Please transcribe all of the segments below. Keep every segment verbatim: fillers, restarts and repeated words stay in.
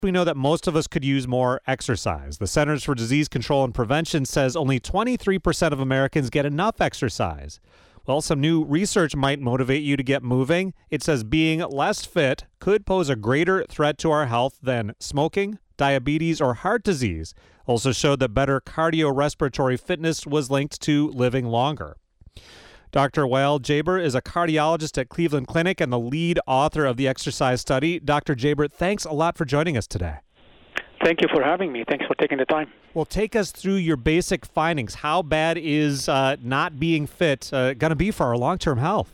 We know that most of us could use more exercise. The Centers for Disease Control and Prevention says only twenty-three percent of Americans get enough exercise. Well, some new research might motivate you to get moving. It says being less fit could pose a greater threat to our health than smoking, diabetes, or heart disease. Also showed that better cardiorespiratory fitness was linked to living longer. Doctor Wael Jaber is a cardiologist at Cleveland Clinic and the lead author of the exercise study. Doctor Jaber, thanks a lot for joining us today. Thank you for having me. Thanks for taking the time. Well, take us through your basic findings. How bad is uh, not being fit uh, going to be for our long-term health?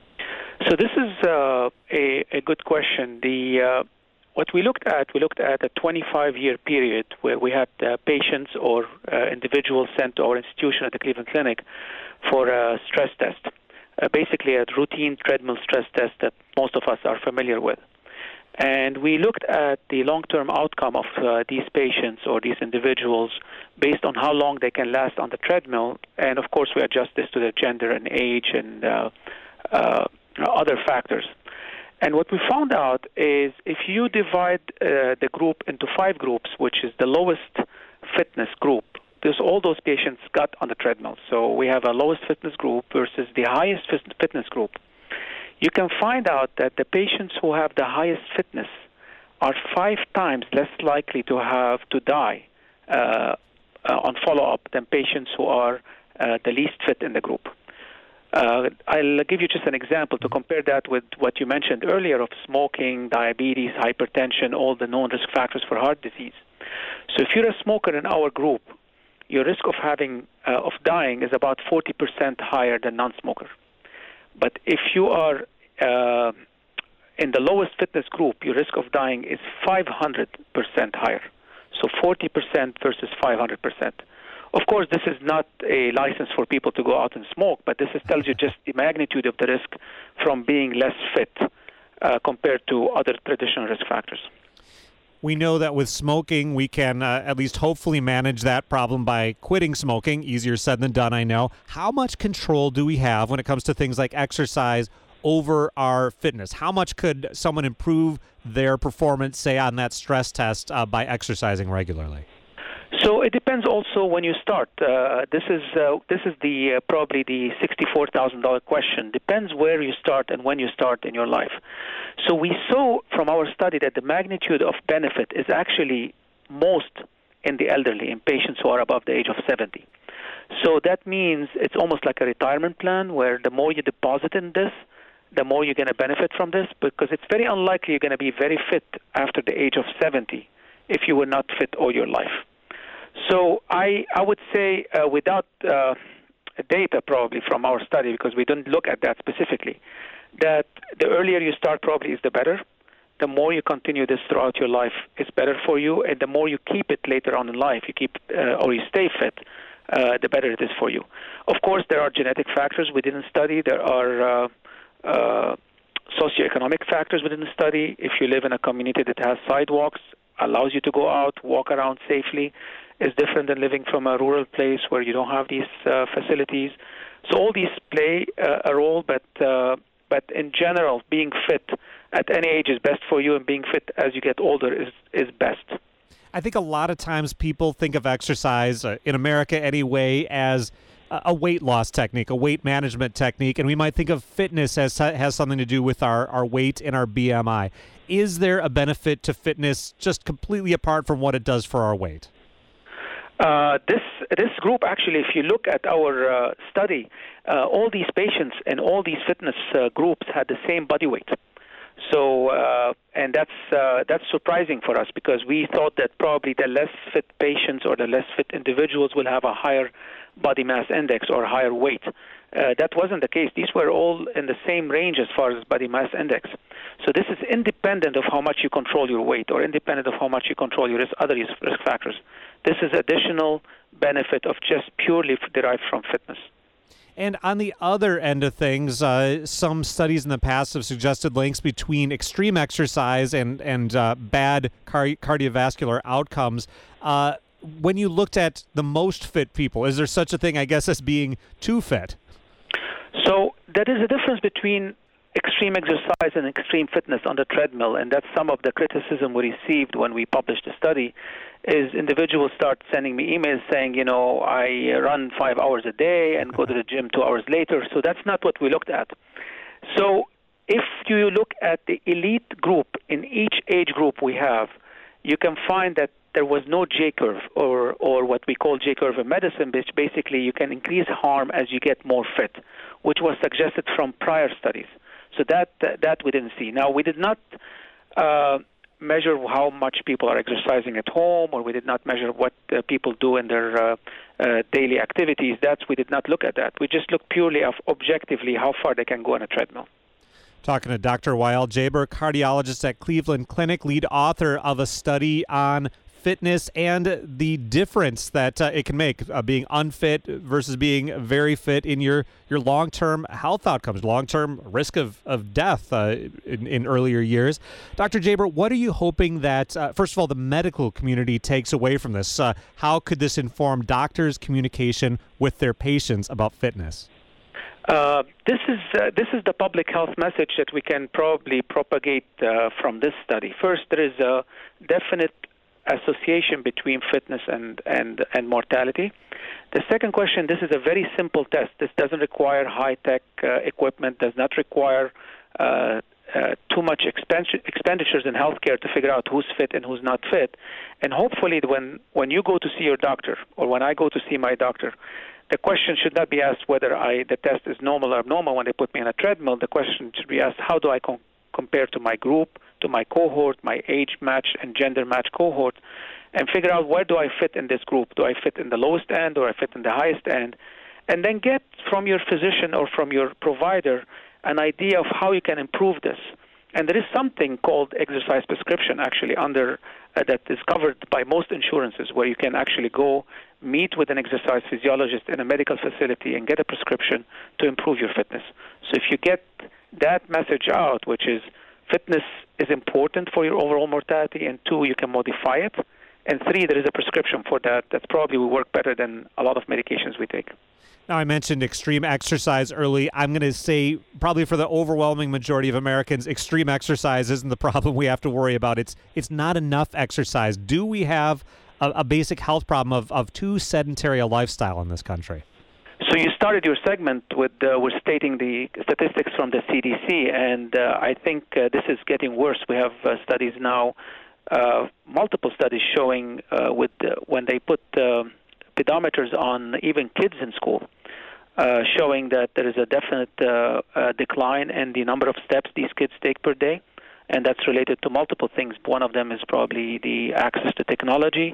So this is uh, a, a good question. The uh, what we looked at, we looked at a twenty-five year period where we had uh, patients or uh, individuals sent to our institution at the Cleveland Clinic for a stress test, uh, basically a routine treadmill stress test that most of us are familiar with. And we looked at the long-term outcome of uh, these patients or these individuals based on how long they can last on the treadmill. And, of course, we adjust this to their gender and age and uh, uh, other factors. And what we found out is if you divide uh, the group into five groups, which is the lowest fitness group, there's all those patients got on the treadmill. So we have a lowest fitness group versus the highest fitness group. You can find out that the patients who have the highest fitness are five times less likely to have to die uh, uh, on follow-up than patients who are uh, the least fit in the group. Uh, I'll give you just an example to compare that with what you mentioned earlier of smoking, diabetes, hypertension, all the known risk factors for heart disease. So if you're a smoker in our group, your risk of having uh, of dying is about forty percent higher than non-smoker. But if you are uh, in the lowest fitness group, your risk of dying is five hundred percent higher. So forty percent versus five hundred percent. Of course, this is not a license for people to go out and smoke, but this is, tells you just the magnitude of the risk from being less fit uh, compared to other traditional risk factors. We know that with smoking, we can uh, at least hopefully manage that problem by quitting smoking. Easier said than done, I know. How much control do we have when it comes to things like exercise over our fitness? How much could someone improve their performance, say, on that stress test uh, by exercising regularly? So it depends also when you start. Uh, this is uh, this is the uh, probably the sixty-four thousand dollars question. Depends where you start and when you start in your life. So we saw from our study that the magnitude of benefit is actually most in the elderly, in patients who are above the age of seventy. So that means it's almost like a retirement plan where the more you deposit in this, the more you're going to benefit from this, because it's very unlikely you're going to be very fit after the age of seventy if you were not fit all your life. So I I would say uh, without uh, data probably from our study, because we didn't look at that specifically, that the earlier you start probably is the better. The more you continue this throughout your life is better for you, and the more you keep it later on in life, you keep uh, or you stay fit, uh, the better it is for you. Of course, there are genetic factors we didn't study. There are uh, uh, socioeconomic factors within the study. If you live in a community that has sidewalks, allows you to go out, walk around safely, is different than living from a rural place where you don't have these uh, facilities. So all these play uh, a role, but uh, but in general, being fit at any age is best for you, and being fit as you get older is, is best. I think a lot of times people think of exercise, uh, in America anyway, as a weight loss technique, a weight management technique, and we might think of fitness as has something to do with our, our weight and our B M I. Is there a benefit to fitness just completely apart from what it does for our weight? Uh, this this group, actually, if you look at our uh, study, uh, all these patients and all these fitness uh, groups had the same body weight. So, uh, and that's uh, that's surprising for us, because we thought that probably the less fit patients or the less fit individuals will have a higher body mass index or higher weight. Uh, that wasn't the case. These were all in the same range as far as body mass index. So this is independent of how much you control your weight or independent of how much you control your risk, other risk factors. This is additional benefit of just purely derived from fitness. And on the other end of things, uh, some studies in the past have suggested links between extreme exercise and, and uh, bad car- cardiovascular outcomes. Uh, when you looked at the most fit people, is there such a thing, I guess, as being too fit? So there is a difference between extreme exercise and extreme fitness on the treadmill, and that's some of the criticism we received when we published the study, is individuals start sending me emails saying, you know, I run five hours a day and go to the gym two hours later. So that's not what we looked at. So if you look at the elite group in each age group we have, you can find that there was no J-curve, or, or what we call J-curve in medicine, which basically you can increase harm as you get more fit, which was suggested from prior studies. So that that we didn't see. Now, we did not uh, measure how much people are exercising at home, or we did not measure what uh, people do in their uh, uh, daily activities. That's we did not look at that. We just looked purely of objectively how far they can go on a treadmill. Talking to Doctor Wael Jaber, cardiologist at Cleveland Clinic, lead author of a study on fitness and the difference that uh, it can make, uh, being unfit versus being very fit in your, your long-term health outcomes, long-term risk of, of death uh, in, in earlier years. Doctor Jaber, what are you hoping that, uh, first of all, the medical community takes away from this? Uh, how could this inform doctors' communication with their patients about fitness? Uh, this is uh, this is the public health message that we can probably propagate uh, from this study. First, there is a definite association between fitness and, and, and mortality. The second question, this is a very simple test. This doesn't require high-tech uh, equipment, does not require uh, uh, too much expense- expenditures in healthcare to figure out who's fit and who's not fit. And hopefully when, when you go to see your doctor, or when I go to see my doctor, the question should not be asked whether I the test is normal or abnormal when they put me on a treadmill. The question should be asked, how do I com- compare to my group, to my cohort, my age match and gender match cohort, and figure out where do I fit in this group. Do I fit in the lowest end or I fit in the highest end? And then get from your physician or from your provider an idea of how you can improve this. And there is something called exercise prescription actually under uh, that is covered by most insurances, where you can actually go meet with an exercise physiologist in a medical facility and get a prescription to improve your fitness. So if you get that message out, which is fitness is important for your overall mortality, and two, you can modify it, and three, there is a prescription for that, that probably will work better than a lot of medications we take. Now, I mentioned extreme exercise early. I'm going to say probably for the overwhelming majority of Americans, extreme exercise isn't the problem we have to worry about. It's it's not enough exercise. Do we have a, a basic health problem of, of too sedentary a lifestyle in this country? So you started your segment with uh, with stating the statistics from the C D C, and uh, I think uh, this is getting worse. We have uh, studies now, uh, multiple studies showing uh, with uh, when they put uh, pedometers on even kids in school, uh, showing that there is a definite uh, uh, decline in the number of steps these kids take per day, and that's related to multiple things. One of them is probably the access to technology.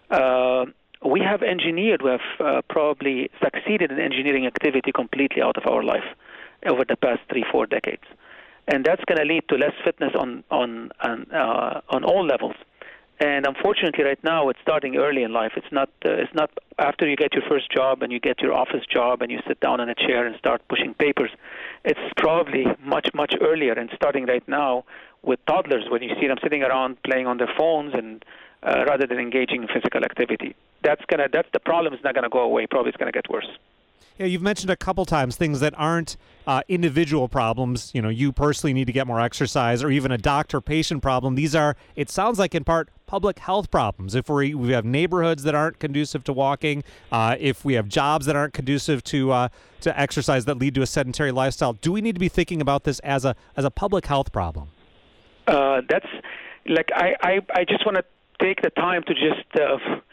Uh, we have engineered, we have uh, probably succeeded in engineering activity completely out of our life over the past three, four decades. And that's going to lead to less fitness on, on, on, uh, on all levels. And unfortunately, right now, it's starting early in life. It's not. Uh, it's not after you get your first job and you get your office job and you sit down in a chair and start pushing papers. It's probably much, much earlier, and starting right now with toddlers, when you see them sitting around playing on their phones and uh, rather than engaging in physical activity. That's gonna. That's the problem. Is not gonna go away. Probably, it's gonna get worse. Yeah, you've mentioned a couple times things that aren't uh, individual problems. You know, you personally need to get more exercise, or even a doctor-patient problem. These are, it sounds like, in part, public health problems. If we we have neighborhoods that aren't conducive to walking, uh, if we have jobs that aren't conducive to uh, to exercise that lead to a sedentary lifestyle, do we need to be thinking about this as a as a public health problem? Uh, that's like I, I I just want to take the time to just. Uh,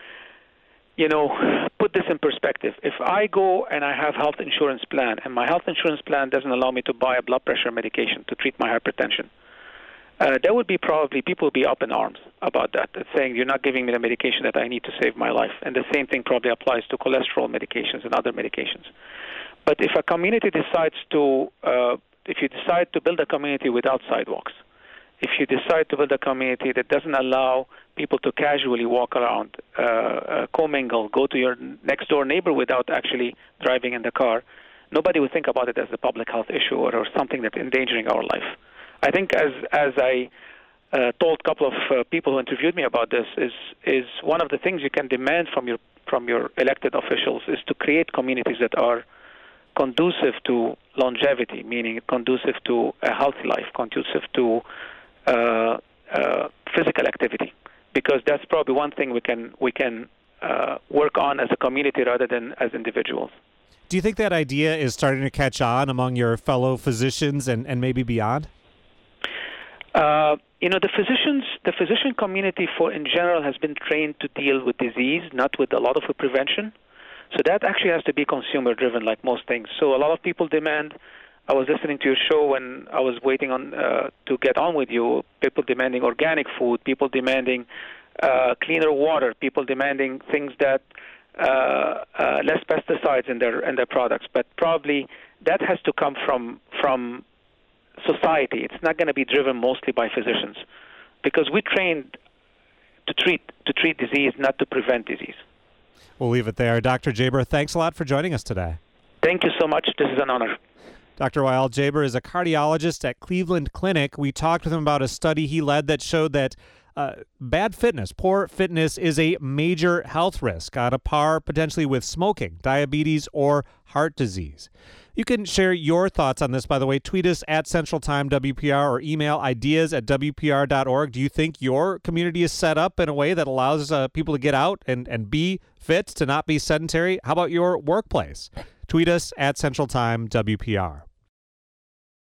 You know, put this in perspective. If I go and I have health insurance plan, and my health insurance plan doesn't allow me to buy a blood pressure medication to treat my hypertension, uh, there would be probably people would be up in arms about that, saying you're not giving me the medication that I need to save my life. And the same thing probably applies to cholesterol medications and other medications. But if a community decides to, uh, if you decide to build a community without sidewalks, if you decide to build a community that doesn't allow people to casually walk around, uh, uh, commingle, go to your next-door neighbor without actually driving in the car, nobody would think about it as a public health issue or, or something that's endangering our life. I think as as I uh, told a couple of uh, people who interviewed me about this, is is one of the things you can demand from your from your elected officials is to create communities that are conducive to longevity, meaning conducive to a healthy life, conducive to uh, uh, physical activity, because that's probably one thing we can we can uh, work on as a community rather than as individuals. Do you think that idea is starting to catch on among your fellow physicians and, and maybe beyond? Uh, you know, the physicians, the physician community, for in general, has been trained to deal with disease, not with a lot of prevention. So that actually has to be consumer-driven, like most things. So a lot of people demand. I was listening to your show when I was waiting on uh, to get on with you. People demanding organic food, people demanding uh, cleaner water, people demanding things that uh, uh, less pesticides in their in their products. But probably that has to come from from society. It's not going to be driven mostly by physicians, because we trained to treat to treat disease, not to prevent disease. We'll leave it there. Doctor Jaber, thanks a lot for joining us today. Thank you so much. This is an honor. Doctor Wael Jaber is a cardiologist at Cleveland Clinic. We talked with him about a study he led that showed that uh, bad fitness, poor fitness, is a major health risk, on a par potentially with smoking, diabetes, or heart disease. You can share your thoughts on this, by the way. Tweet us at Central Time W P R or email ideas at W P R dot org. Do you think your community is set up in a way that allows uh, people to get out and, and be fit, to not be sedentary? How about your workplace? Tweet us at Central Time W P R.